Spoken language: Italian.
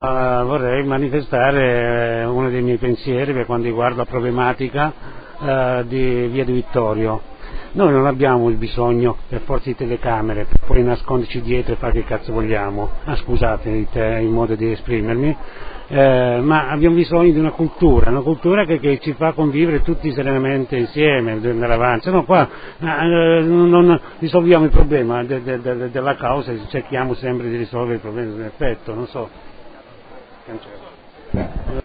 Vorrei manifestare uno dei miei pensieri per quanto riguarda la problematica di Via di Vittorio. Noi non abbiamo il bisogno per forza di telecamere per poi nasconderci dietro e fare che cazzo vogliamo, scusate il modo di esprimermi, ma abbiamo bisogno di una cultura che ci fa convivere tutti serenamente insieme, andare avanti. No, qua non risolviamo il problema della causa, cerchiamo sempre di risolvere il problema dell'effetto, non so.